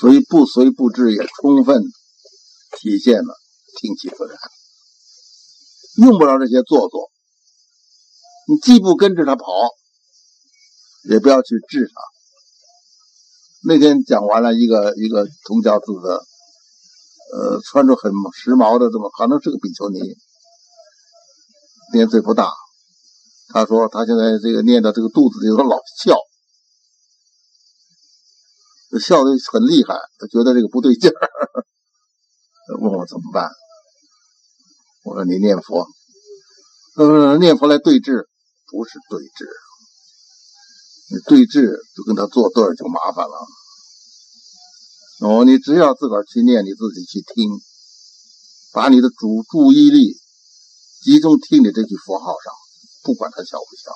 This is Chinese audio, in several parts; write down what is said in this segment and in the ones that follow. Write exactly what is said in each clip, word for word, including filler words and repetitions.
所以不随不至也充分体现了听其自然，用不着这些做作。你既不跟着他跑，也不要去治他。那天讲完了一个一个同教子的，呃，穿着很时髦的，这么可能是个比丘尼，年岁不大。他说他现在这个念到这个肚子里头老笑，笑得很厉害，他觉得这个不对劲儿，问我怎么办。我说你念佛，呃，念佛来对治，不是对治。你对治就跟他作对就麻烦了。哦，你只要自个儿去念，你自己去听，把你的主注意力集中听你这句佛号上，不管他笑不笑。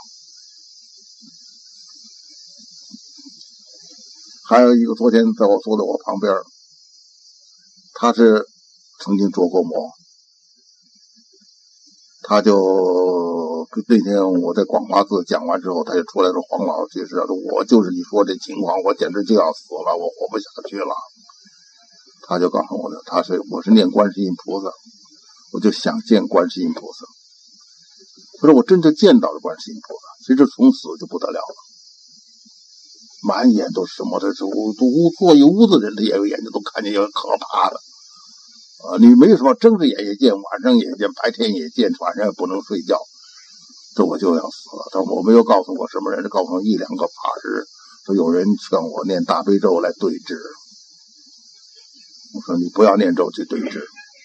还有一个昨天在我坐在我旁边，他是曾经着过魔，他就那天我在广华寺讲完之后，他就出来说：“黄老居士，我就是你说这情况，我简直就要死了，我活不下去了。”他就告诉我的，他是我是念观世音菩萨，我就想见观世音菩萨。可是我真正见到了观世音菩萨，其实从此就不得了了，满眼都是什么？这是屋坐一屋子人的也有眼睛都看见，有可怕的。啊，你没什么睁着眼也见，晚上也见，白天也见，晚上也不能睡觉，这我就要死了。但我没有告诉我什么人，告诉我一两个法师，说有人劝我念大悲咒来对治。我说你不要念咒去对治，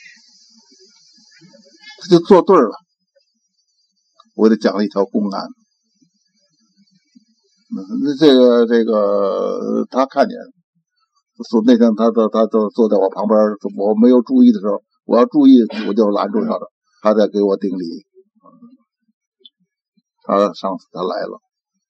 他就做对了。我给他讲了一条公案，那这个这个他看见。那天他他他都坐在我旁边，我没有注意的时候，我要注意我就拦住他了，他在给我顶礼。他上次他来了，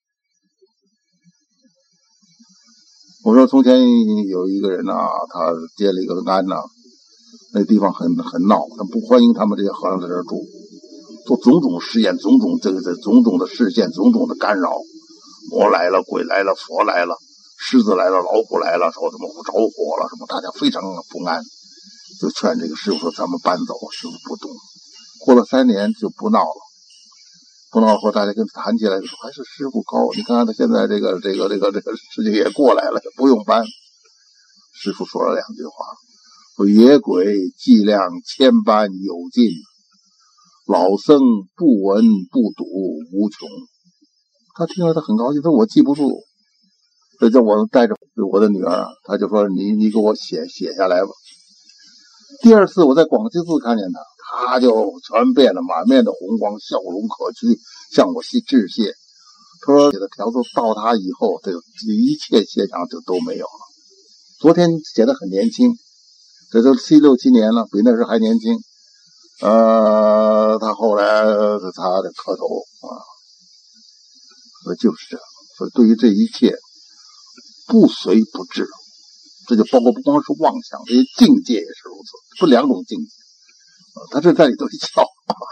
我说从前有一个人啊，他接了一个庵呐、啊，那地方很很闹，他不欢迎他们这些和尚在这儿住，做种种试验，种种这个这种种的视线，种种的干扰，魔来了，鬼来了，佛来了。狮子来了，老虎来了，说什么着火了，什么大家非常不安，就劝这个师傅说咱们搬走。师傅不动。过了三年就不闹了，不闹后大家跟他谈起来说还是师傅高，你看看他现在这个这个这个这个事情也过来了，不用搬。师傅说了两句话，说野鬼伎量千般有尽，老僧不闻不睹无穷。他听了他很高兴，说我记不住。这叫我带着我的女儿啊，他就说你你给我写写下来吧。第二次我在广济寺看见他，他就全变了，满面的红光，笑容可掬，向我致谢。他说写的条子到他以后，这一切现象就都没有了。昨天写的很年轻，这都七六七年了，比那时还年轻。呃，他后来他的磕头啊，所以就是这样。所以对于这一切。不随不治，这就包括不光是妄想，这些境界也是如此，不两种境界，他这在里头一笑，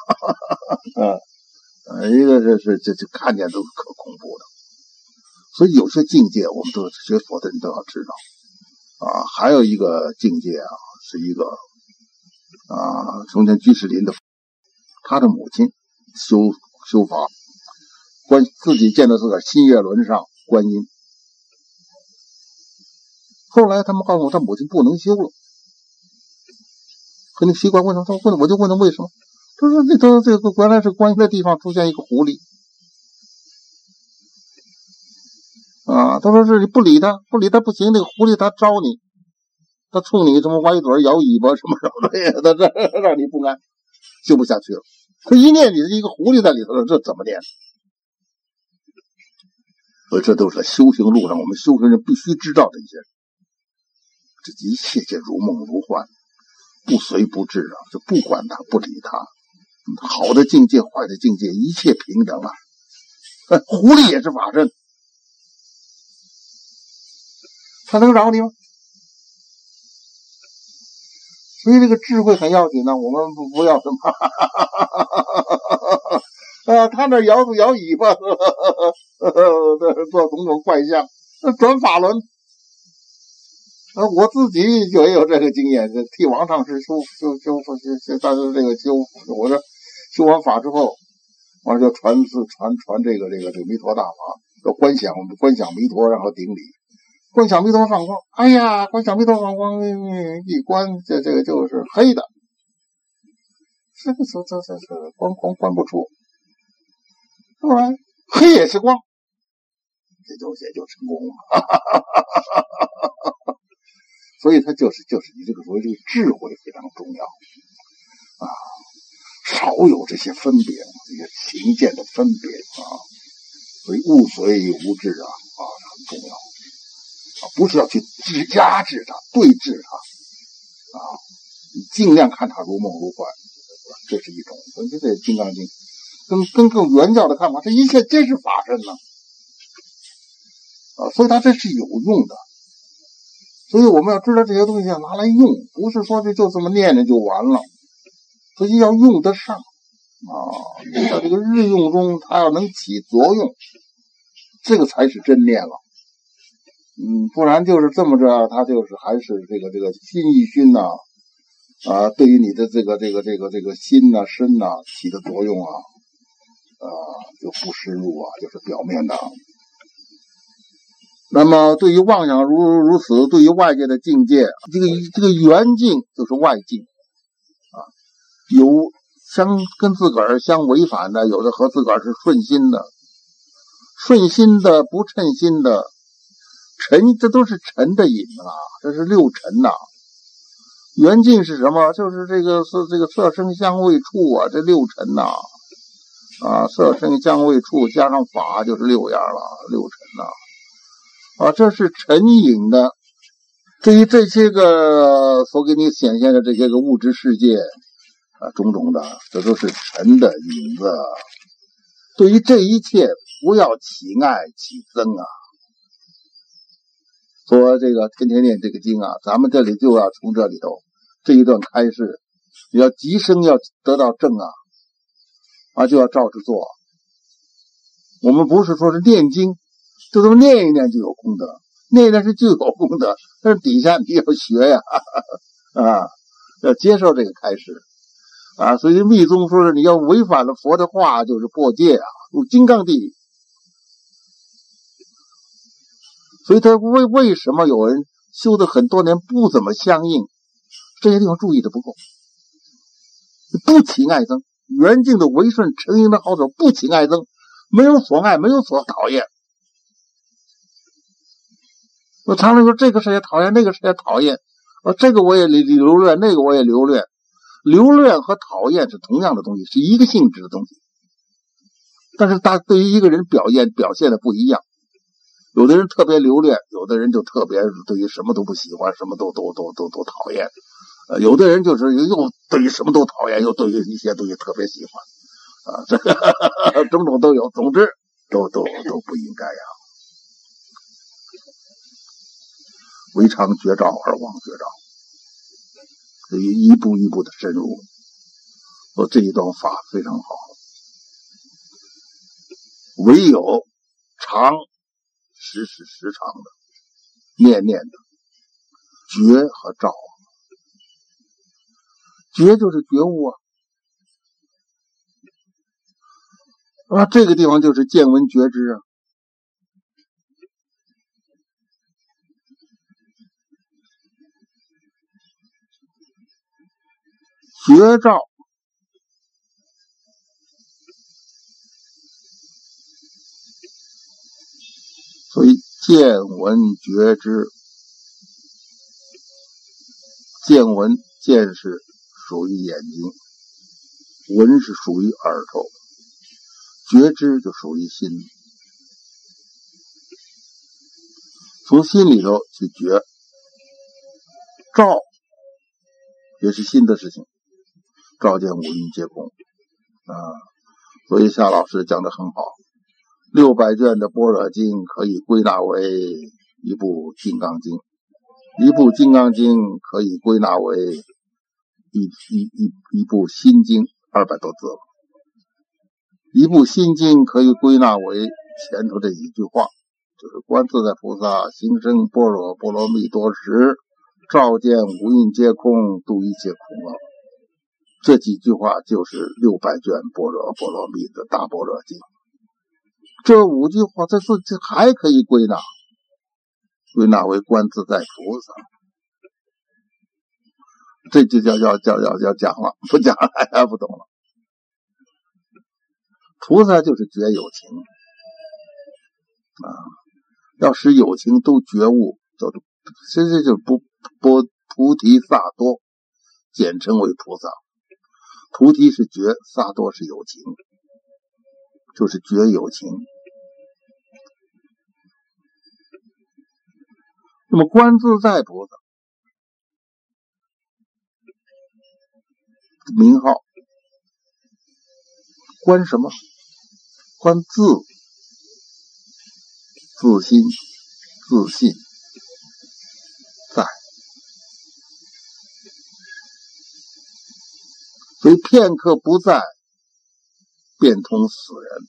呃，一个是是这就看见都是可恐怖的，所以有些境界我们都学佛的人都要知道啊。还有一个境界啊，是一个啊，从前居士林的他的母亲修修法，观自己见到自个儿新月轮上观音。后来他们告诉我，他母亲不能修了。可你习惯问他，他问我就问他为什么？他说那头这个原来是观音的地方出现一个狐狸啊，他说是你不理他，不理他不行，那个狐狸他招你，他冲你什么歪嘴摇尾巴什么什么的，他这让你不安，修不下去了。他一念你是一个狐狸在里头，这怎么念？所以这都是在修行路上，我们修行人必须知道的一些。这一切皆如梦如幻，不随不治啊，就不管他，不理他。好的境界，坏的境界，一切平等啊。狐狸也是法身，他能饶你吗？所以这个智慧很要紧呢，我们不不要什么啊，他那摇摇尾巴，做种种怪象，转法轮。 呃，我自己就也有这个经验，替王上师修修修修修，但是这个修，我说修完法之后，完了就传是传传这个这个这个弥陀大法，要观想观想弥陀，然后顶礼，观想弥陀放光。哎呀，观想弥陀放光，一观这这个就是黑的，这个这这这这光光观不出，后来黑也是光，也就也就成功了。所以它就是就是你这个所谓这个智慧非常重要啊，少有这些分别，这些情见的分别啊，所以物随无智啊啊很重要啊，不是要去制压制它、对治它啊，你尽量看它如梦如幻，这是一种。所以这《金刚经》跟跟更原教的看法，这一切皆是法身呢啊，所以它这是有用的。所以我们要知道这些东西要拿来用，不是说这就这么念念就完了，所以要用得上啊，在这个日用中它要能起作用，这个才是真念了。嗯，不然就是这么着，它就是还是这个这个心一熏呐啊，对于你的这个这个这个这个心呐、身呐起的作用啊啊就不深入啊，就是表面的。那么对于妄想如如此，对于外界的境界，这个这个缘境就是外境啊，有相跟自个儿相违反的，有的和自个儿是顺心的，顺心的不称心的，尘这都是尘的影啊，这是六尘呐、啊。缘境是什么？就是这个是这个色声香味触啊，这六尘呐 啊, 啊，色声香味触加上法就是六样了，六尘呐、啊。啊，这是尘影的。对于这些个所给你显现的这些个物质世界啊，种种的，这都是尘的影子。对于这一切，不要起爱起憎啊。说这个天天念这个经啊，咱们这里就要从这里头这一段开示，你要即生要得到正啊，啊就要照着做。我们不是说是念经。就这么念一念就有功德，念一念是就有功德，但是底下你要学呀，啊，要接受这个开示啊。所以密宗说是你要违反了佛的话，就是破戒啊，入金刚地狱。所以他为为什么有人修的很多年不怎么相应，这些地方注意的不够，不起爱憎，缘境的违顺，成因的好手，不起爱憎，没有所爱，没有所讨厌。我常常说这个谁也讨厌，那个谁也讨厌，啊，这个我也留恋，那个我也留恋。留恋和讨厌是同样的东西，是一个性质的东西，但是他对于一个人表现表现的不一样。有的人特别留恋，有的人就特别对于什么都不喜欢，什么都都都都都讨厌。呃，有的人就是又对于什么都讨厌，又对于一些东西特别喜欢，啊，这个种种都有。总之，都都都不应该呀。唯常觉照而忘觉照，所以一步一步的深入。说这一段法非常好，唯有常时时时常的念念的觉和照，觉就是觉悟啊，啊，这个地方就是见闻觉知啊。觉照所以见闻觉知，见闻见是属于眼睛，闻是属于耳朵，觉知就属于心。从心里头去觉，照也是心的事情，照见五蕴皆空啊。所以夏老师讲得很好，六百卷的般若经可以归纳为一部金刚经，一部金刚经可以归纳为一一一一部心经，二百多字了。一部心经可以归纳为前头这一句话，就是观自在菩萨行深般若波罗蜜多时， 照见五蕴皆空，度一切苦厄。这几句话就是六百卷般若波罗蜜的大般若经。这五句话这是这还可以归纳归纳为观自在菩萨，这就叫要叫要要讲了，不讲了还不懂了。菩萨就是觉有情啊，要使有情都觉悟，叫做这这就是不不菩提萨埵，简称为菩萨。菩提是觉，萨埵是有情，就是觉有情。那么观自在菩萨名号，观什么？观自，自心，自信，在。所以片刻不在，便通死人。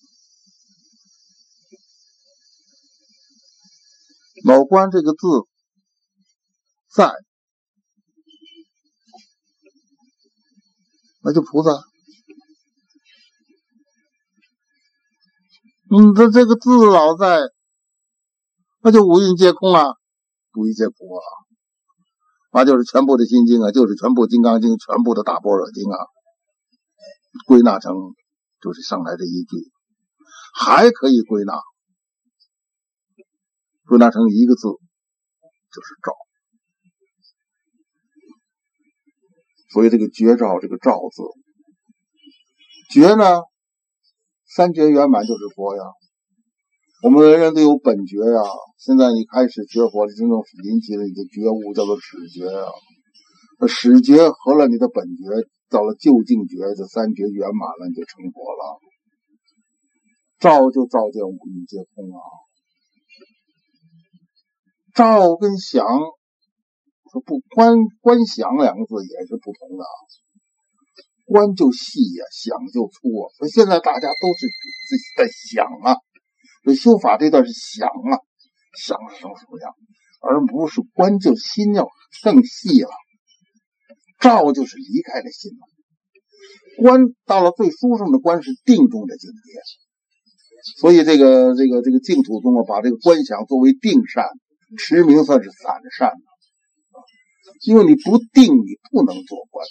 老观这个字在，那就菩萨。嗯，这这个字老在，那就五蕴皆空啊，度一切苦厄啊，那就是全部的心经啊，就是全部金刚经，全部的大般若经啊，归纳成就是上来这一句，还可以归纳归纳成一个字，就是照。所以这个觉照，这个照字，觉呢，三觉圆满就是佛呀。我们人人都有本觉呀，现在你开始学佛，真正引起了你的觉悟，叫做始觉呀。始觉合了你的本觉，到了究竟觉，这三觉圆满了，你就成佛了。照就照见五蕴皆空啊。照跟想，不观观想两个字也是不同的啊。观就细呀、啊，想就粗啊。所以现在大家都是在想啊，所以修法这段是想啊，想是什么什么样，而不是观，就心要更细了。照就是离开了心了。观到了最殊胜的观是定中的境界，所以这个这个这个净土宗啊，把这个观想作为定善，持名算是散善，因为你不定，你不能做观。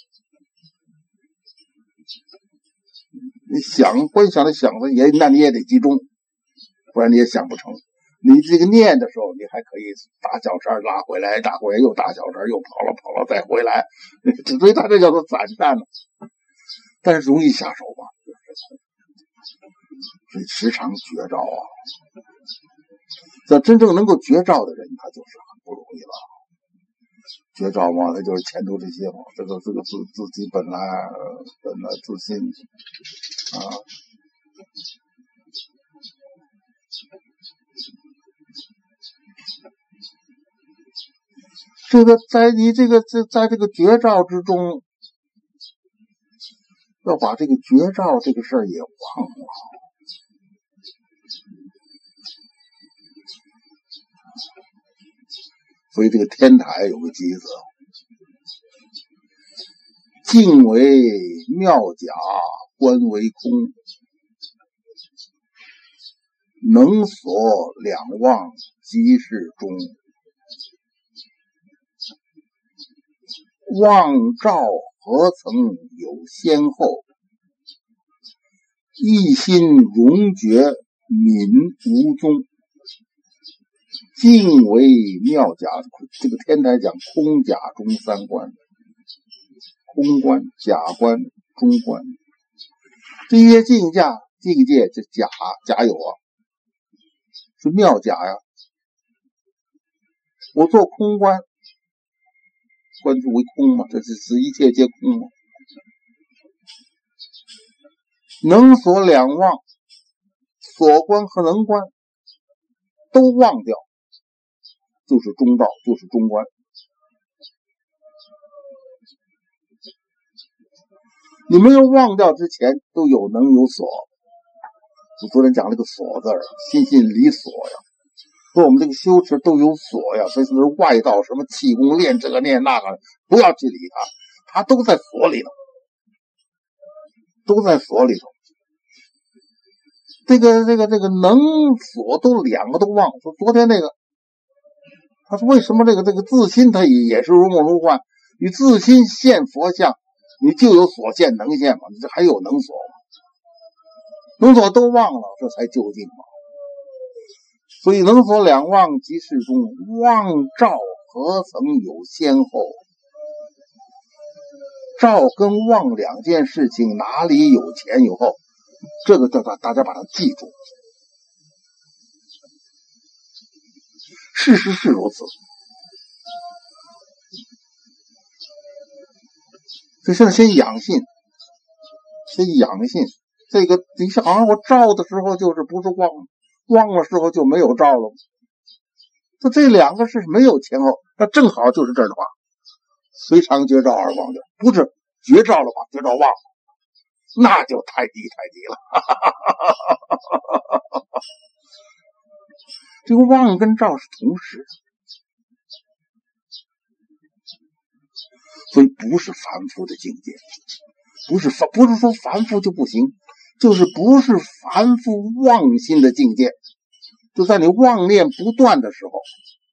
你想观想的想的也，那你也得集中，不然你也想不成。你这个念的时候，你还可以打小山拉回来，打回来又打小山，又跑了跑了再回来，所以他这叫做散善了。但是容易下手吧，所以时常觉照啊。这真正能够觉照的人，他就是很不容易了。觉照嘛，那就是前头这些嘛，这个这个自自己本来本来自信啊。这个在你这个在在这个觉照之中，要把这个觉照这个事儿也忘了。所以这个天台有个偈子，静为妙假，观为空，能所两忘，即是中。望照何曾有先后，一心容觉泯无踪。静为妙假，这个天台讲空假中三观，空观、假观、中观。这些境界境界这假假有啊，是妙假呀。我做空观，观之为空嘛，这是使一切皆空嘛。能所两忘，所观和能观都忘掉，就是中道，就是中观。你没有忘掉之前，都有能有所。我昨天讲那个所字儿，心性离所呀。 说我们这个修持都有锁呀，所以是外道什么气功练这个练那个，不要去理他，他都在锁里头，都在锁里头。这个这个这个能锁都两个都忘。说昨天那个，他说为什么这个这个自心它也是如梦如幻？你自心现佛像，你就有所现能现嘛？你这还有能锁吗？能锁都忘了，这才究竟嘛。所以能锁两忘即是中，忘照何曾有先后？照跟忘两件事情哪里有前有后？这个大大家把它记住。事实是如此。所以现在先养性，先养性。这个你像好像我照的时候就是不是忘，忘的时候就没有照了。这这两个是没有前后，那正好就是这儿的话，随常觉照而忘掉，不是觉照了吧？觉照忘了，那就太低太低了。这个忘跟照是同时的，所以不是凡夫的境界，不是凡不是说凡夫就不行，就是不是凡夫妄心的境界。就在你妄念不断的时候，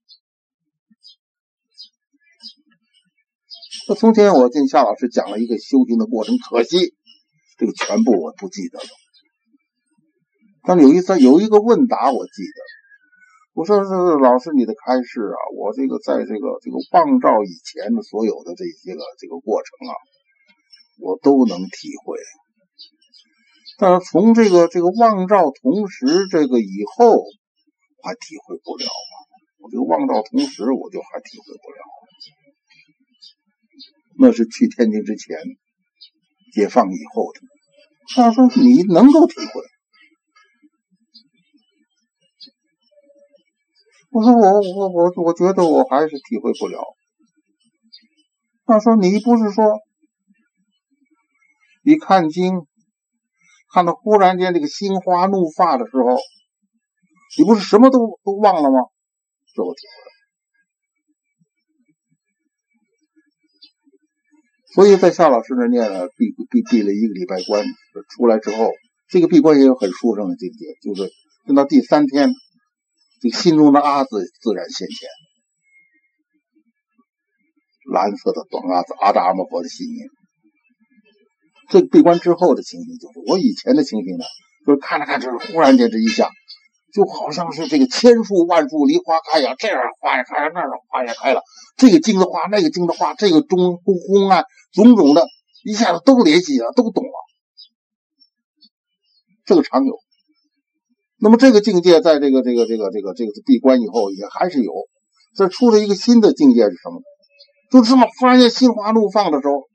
那从前我听夏老师讲了一个修行的过程，可惜这个全部我不记得了。但有一次有一个问答我记得，我说是老师你的开示啊，我这个在这个这个忘照以前的所有的这些个这个过程啊，我都能体会。但是从这个这个忘照同时这个以后，我还体会不了啊。我这个忘照同时，我就还体会不了。那是去天津之前，解放以后的。他说你能够体会。我说我我我我觉得我还是体会不了。他说你不是说你看经看到忽然间这个心花怒发的时候，你不是什么都都忘了吗？这我体会了。所以在夏老师那念了闭闭闭了一个礼拜关，出来之后，这个闭关也有很殊胜的境界，就是等到第三天，这个心中的阿字自然现前，蓝色的短阿字阿达阿摩佛的信念。这个闭关之后的情形，就是我以前的情形呢，就是看着看着忽然间这一下，就好像是这个千树万树梨花开呀，这样花也开了，那样花也开了，这个经的花，那个经的花，这个中公案种种的，一下子都联系了，都懂了。这个常有。那么这个境界在这个这个这个这个这个闭关以后也还是有。这出了一个新的境界是什么？就是这么忽然间心花怒放的时候，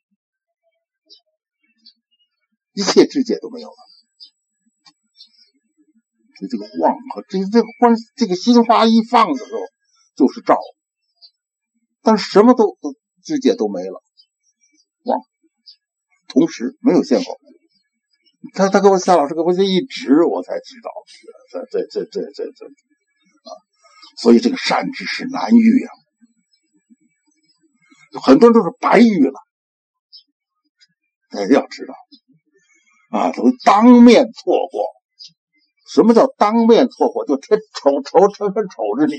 一切知觉都没有了。所以这个忘和这这个关这个心花一放的时候就是照，但是什么都都知觉都没了，忘，同时没有先后。他他给我夏老师给我这一指，我才知道，这这这这这这啊！所以这个善知识难遇啊，很多人都是白遇了，大家要知道啊，都当面错过。什么叫当面错过？就天瞅瞅瞅瞅瞅着你，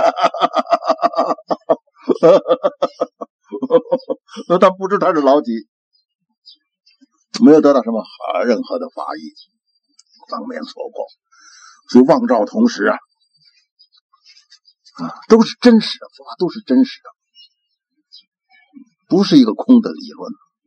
那他不知他是老几，没有得到什么任何的法益，当面错过。所以忘照同时啊，啊，都是真实的，都是真实的，不是一个空的理论。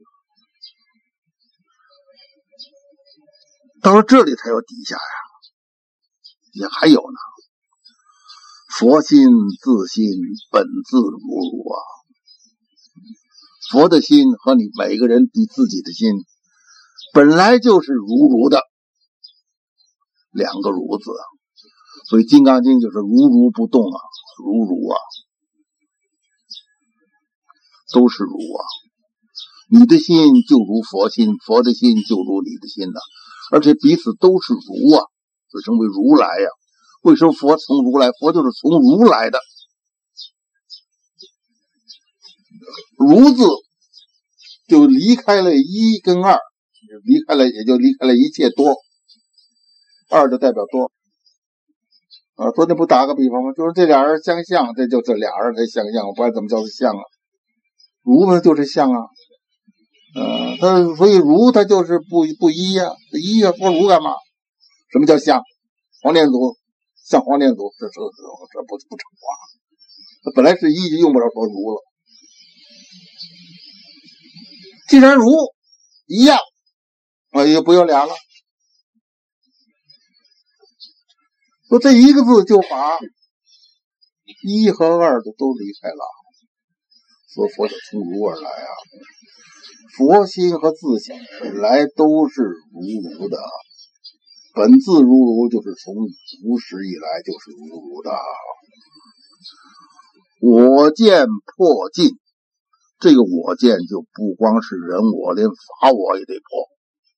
到了这里才有底下呀。也还有呢，佛心自心本自如如啊，佛的心和你每个人你自己的心本来就是如如的，两个如字啊，所以《金刚经》就是如如不动啊，如如啊，都是如啊。你的心就如佛心，佛的心就如你的心呐、啊，而且彼此都是如啊。就成为如来呀、啊， 为什么佛从如来？佛就是从如来的。如字就离开了一跟二，离开了也就离开了一切多，二就代表多。啊，昨天不打个比方吗？就是这俩人相像，这就是俩人才相像，不然怎么叫做像啊？如呢就是像啊，呃，他所以如他就是不不一呀、啊，一呀、啊、说如干嘛？什么叫像？黄念祖像黄念祖，这这这这不不成话。他本来是一，就用不着说如了。既然如一样，啊，也不要俩了。说这一个字就把一和二的都离开了，所以佛就从如而来啊。佛心和自性本来都是如如的，本自如如，就是从无始以来就是如如的。我见破尽，这个我见就不光是人我，连法我也得破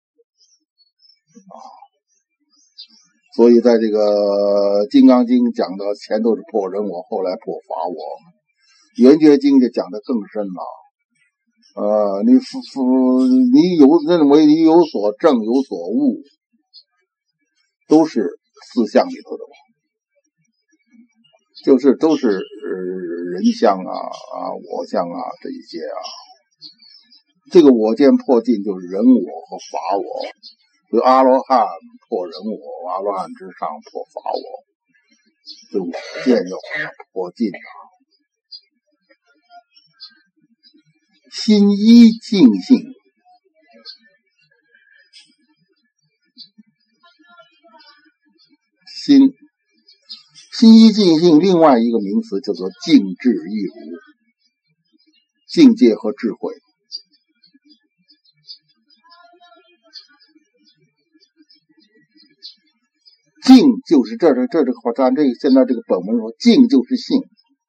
啊。所以在这个《金刚经》讲的前头是破人我，后来破法我，《圆觉经》就讲的更深了。呃，你你有认为你有所证有所悟，都是四相里头的，就是都是、呃、人相啊啊我相啊这一些啊。这个我见破尽就是人我和法我。所以阿罗汉破人我，阿罗汉之上破法我，这我见要把它破尽啊。心一净性，心心一净性，另外一个名词叫做净智一如，境界和智慧。净就是这这这这个咱这个现在这个本文说，净就是性，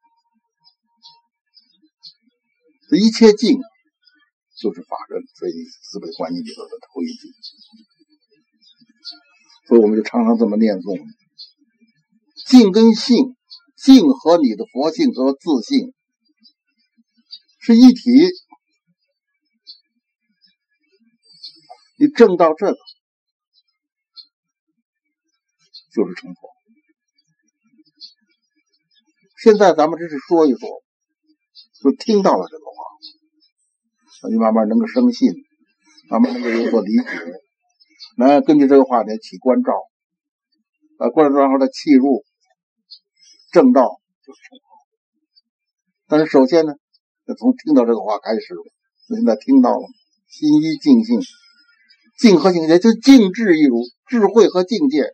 一切净就是法身，所以四倍观音里头的头一句，所以我们就常常这么念诵：净跟性，净和你的佛性和自性是一体，你证到这个就是成佛。现在咱们只是说一说，就听到了这个话，你慢慢能够生信，慢慢能够有所理解，那根据这个话呢起观照，啊，观照然后再契入正道，就是成佛。但是首先呢，从听到这个话开始，现在听到了心一净性，净和境界就净智一如，智慧和境界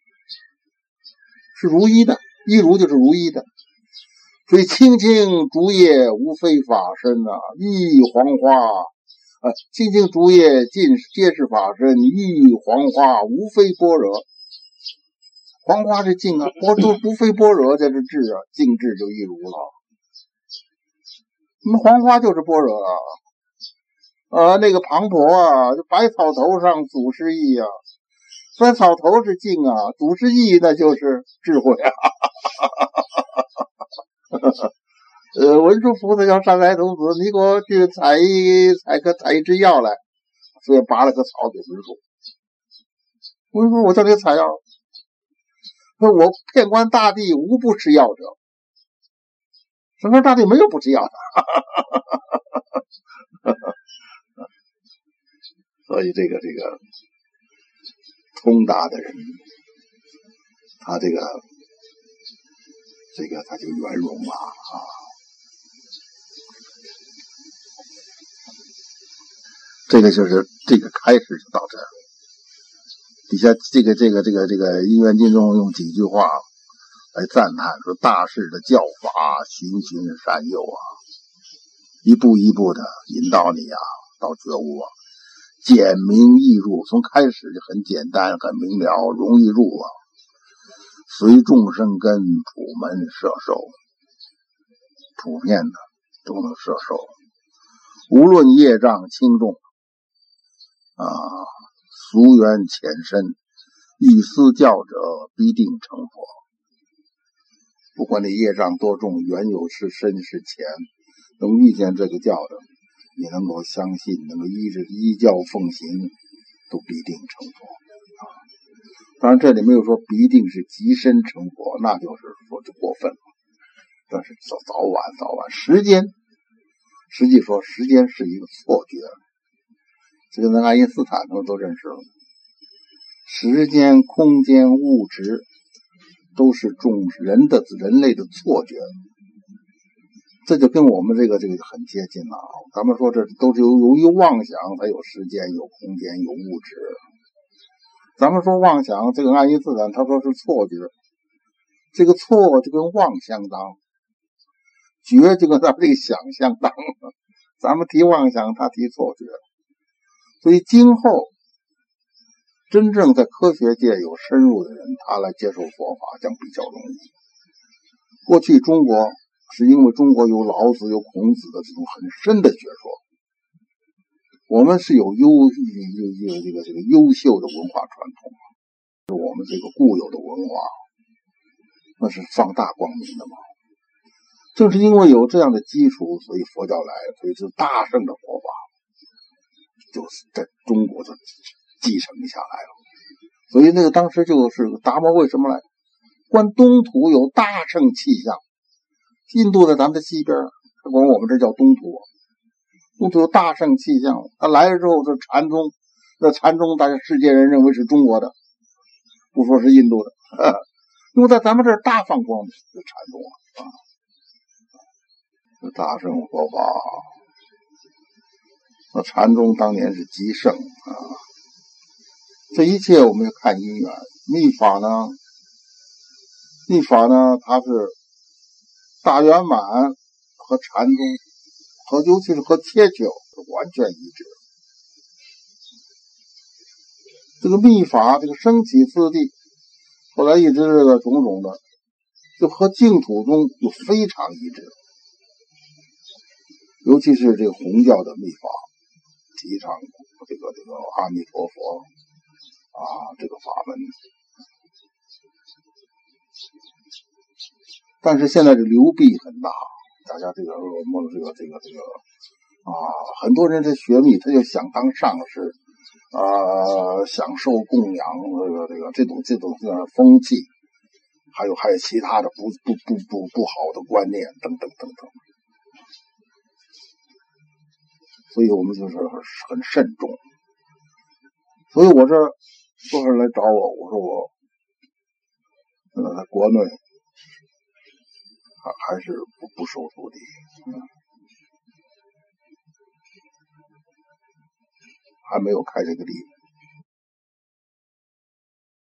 是如一的，一如就是如一的。所以青青竹叶无非法身啊，玉黄花啊，青青竹叶尽皆是法身，玉黄花无非般若。黄花是净啊，般若不非般若，这是智啊，净智就一如了。那么黄花就是般若啊，呃，那个庞婆啊，就百草头上祖师意啊，百草头是净啊，祖师意那就是智慧啊。呃，文殊菩萨叫善财童子，你给我去采一采个采一支药来，所以拔了个草给文殊。文殊，我叫你采药，说我遍观大地无不吃药者。什么大地没有不吃药的？所以这个这个通达的人，他这个这个他就圆融了啊。这个就是这个开始就到这儿。底下这个这个这个这个因缘经中用几句话来赞叹说，大士的教法循循善诱啊，一步一步的引导你啊到觉悟啊，简明易入，从开始就很简单很明了，容易入啊。随众生根普门摄受，普遍的都能摄受，无论业障轻重啊，俗缘浅深，欲思教者必定成佛。 不管你业障多重，缘有是深是浅，能遇见这个教的，你能够相信，能够依着依教奉行，都必定成佛啊。当然这里没有说必定是极身成佛，那就是说就过分了。但是早早晚早晚时间，实际说时间是一个错觉，这个呢爱因斯坦他们都认识了，时间、空间、物质都是众人的人类的错觉，这就跟我们这个这个很接近了。咱们说这都是由由于妄想才有时间、有空间、有物质。咱们说妄想，这个爱因斯坦他说是错觉，这个错就跟妄相当，觉就跟咱们这个想相当。咱们提妄想，他提错觉。所以今后真正在科学界有深入的人，他来接受佛法将比较容易。过去中国是因为中国有老子有孔子的这种很深的学说，我们是有优有有这个这个优秀的文化传统，是我们这个固有的文化，那是放大光明的嘛。正是因为有这样的基础，所以佛教来，所以是大乘的佛法就是在中国就继承下来了。所以那个当时就是达摩为什么来？观东土有大乘气象，印度在咱们的西边，管我们这叫东土，东土有大乘气象。他来了之后是禅宗，那禅宗大家世界人认为是中国的，不说是印度的，呵因为在咱们这儿大放光明，是禅宗啊。大乘佛法，那禅宗当年是极盛啊。这一切我们要看因缘。密法呢，密法呢，它是大圆满和禅宗和尤其是和切求是完全一致。这个密法这个升起次第，后来一直这个种种的，就和净土宗就非常一致。尤其是这个弘教的密法，提倡这个这个阿弥陀佛啊，这个法门。但是现在这流弊很大，大家这个恶魔这个这个这个啊，很多人在学密，他就想当上师啊，享受供养这个这个这种这种这样的风气，还有还有其他的不不不不不好的观念等等等等。所以我们就是很慎重。所以我这多少人来找我，我说我呃在国内还还是不不收徒弟，嗯，还没有开这个例。